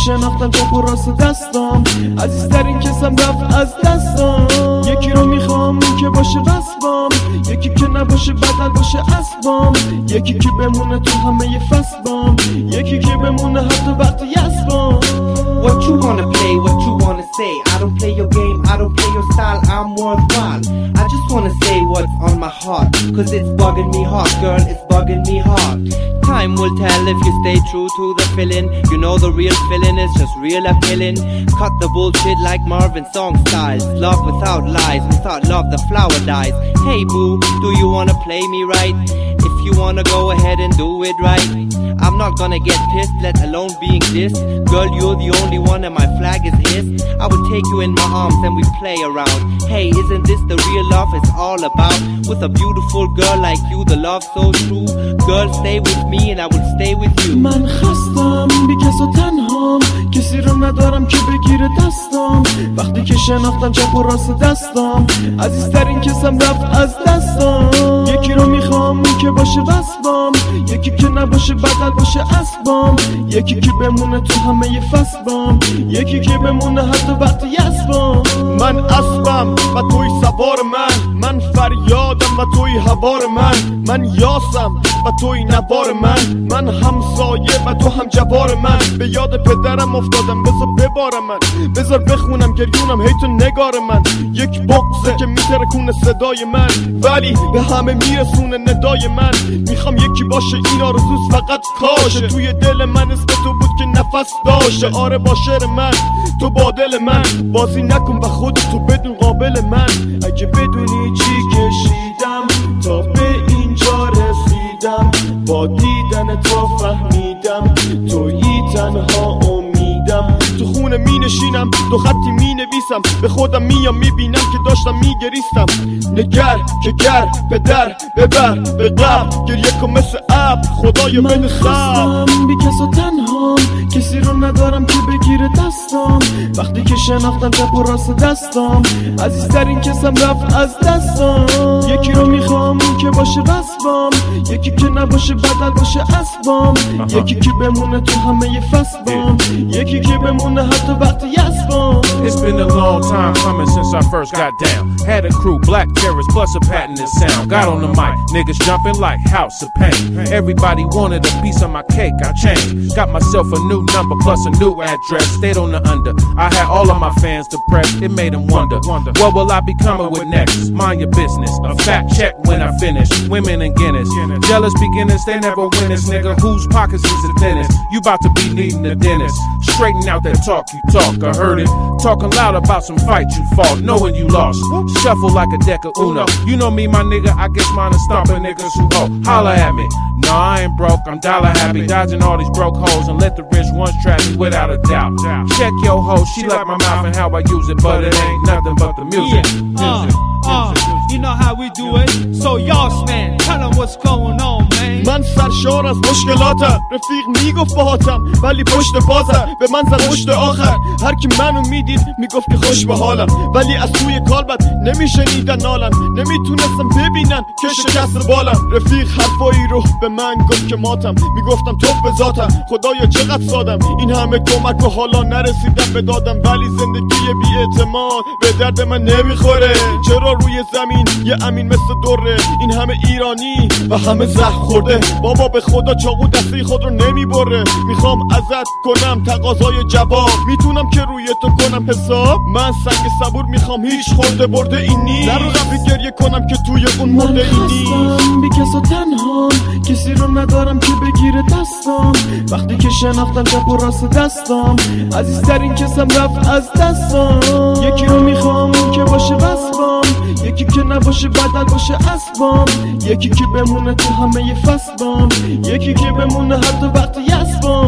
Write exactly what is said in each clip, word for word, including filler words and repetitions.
شناختم چپ و راست دستم، عزیزترین کسم رفت از دستم. یکی رو میخوام که باشه وصفم، یکی که نباشه بدل باشه اسبم، یکی که بمونه تو همه فصلم، یکی که بمونه حتی وقتی یسبم. What you wanna play, what you wanna say, I don't play your game, I don't play your style, I'm worthwhile. I just wanna say what's on my heart, cause it's bugging me hard, girl, it's bugging me hard. Time will tell if you stay true to the feeling. You know the real feeling is just real appealing. Cut the bullshit like Marvin song styles. Love without lies, without love the flower dies. Hey boo, do you wanna play me right? If you wanna go ahead and do it right, I'm not gonna get pissed, let alone being dissed. Girl, you're the only one and my flag is hissed. I would take you in my arms and we play around. Hey, isn't this the real love it's all about? With a beautiful girl like you, the love so true. Girl, stay with me and I will stay with you. من خستم بی کس و تنهام، کسی رو ندارم که بگیره دستم. وقتی که شناختم چپ و راست دستم، عزیزترین کسم رفت از دستم. یکی رو میخوام که باشه وصفم، یکی که نباشه بدل باشه اسبم، یکی که بمونه تو همه فصلم، یکی که بمونه حتی وقتی یسبم. من اسبم و توی سوار من، من فریادم و توی هوار من، من یاسم و توی نوار من، من همسایه و تو هم جوار من. به یاد پدرم افتادم بذار ببارم من، بذار بخونم گریونم هی تو نگار من. یک بغضه که میترکونه صدای من، ولی به همه میرسونه ندای من. میخوام یکی باشه این آرزوست فقط کاشه، توی دل من اسم تو بود که نفس داشته. آره با شعر من تو با دل من بازی نکن و خودت تو بدون قابل من. اگه بدونی چی کشیدم تا به اینجا رسیدم، با دیدن تو فهمیدم تویی تنها امیدم. تو خونه می نشینم دو خطی می نویسم، به خودم میام میبینم که داشتم میگریستم. نگر که گر پدر ببر به قبل، گریه کن مثل اب خدای بده خب. من خستم بی کس و تنهام، کسی رو ندارم که بگیره دستم. وقتی که شناختم چپ و راست دستم، عزیزترین کسم رفت از دستم. یکی رو میخوام که باشه وصفم، یکی که نباشه بدل باشه اسبم، یکی که بمونه تو همه فصلم، یکی که بمونه حتی وقتی یسبم. It's been a long time coming since I first got down. Had a crew, black terrorists, plus a patented sound. Got on the mic, niggas jumping like House of Pain. Everybody wanted a piece of my cake, I changed. Got myself a new number plus a new address. Stayed on the under. I had all of my fans depressed. It made them wonder, what will I be coming with next? Mind your business. A fact check when I finish. Women and Guinness. Jealous beginners, they never win this, nigga. Whose pockets is the thinnest? You about to be needing a dentist. Straighten out that talk you talk, I heard it. Talking loud about some fight you fought, knowing you lost. Shuffle like a deck of Uno. You know me, my nigga, I guess mine is stomping niggas who oh, holla at me. No, I ain't broke, I'm dollar happy. Dodging all these broke hoes and let the rich ones trap me without a doubt. Check your hoe, she like my mouth and how I use it, but it ain't nothing but the music. Yeah. Uh, uh, you know how we do it. So y'all man, tell them what's going on, man. من سرشار از مشکلاتم، رفیق میگفت باهاتم ولی پشت بازم به من زد پشت آخر. هر کی منو میدید میگفت که خوش به حالم، ولی از توی کالبد نمیشنیدن نالم. نمیتونستم ببینن که شکست بالم. رفیق حرفایی رو به من گفت که ماتم، میگفتم توف به ذاتم خدایا چقدر سادم. این همه کمک و حالا نرسیدم به دادم، ولی زندگی بی اعتماد به درد من نمیخوره. چرا روی زمین یه امین مثل دوره، این همه ایرانی و همه زخم خورده. بابا به خدا چاقو دسته خود رو نمیبره. میخوام ازت کنم تقاضای جواب، میتونم که روی تو کنم حساب. من سنگ صبور میخوام هیچ خورده برده این نیست. نرو رفت گریه کنم که توی اون مرده این نیست. من خستم بی کس و تنهام، کسی رو ندارم که بگیره دستم. وقتی که شناختم چپ و راست دستم، عزیزترین کسم رفت از دستم. یکی رو میخوام که باشه وصفم، یکی که نباشه بدل باشه اسبم، یکی که بمونه تو همه فصلم، یکی که بمونه حتی وقتی یسبم.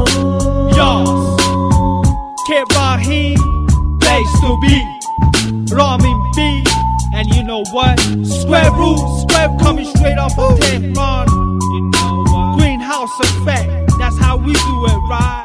Yo, Kid Rahim, place to be, Ramin B, and you know what? Square root, square coming straight off of Tehran. You know what? Greenhouse effect, that's how we do it, right?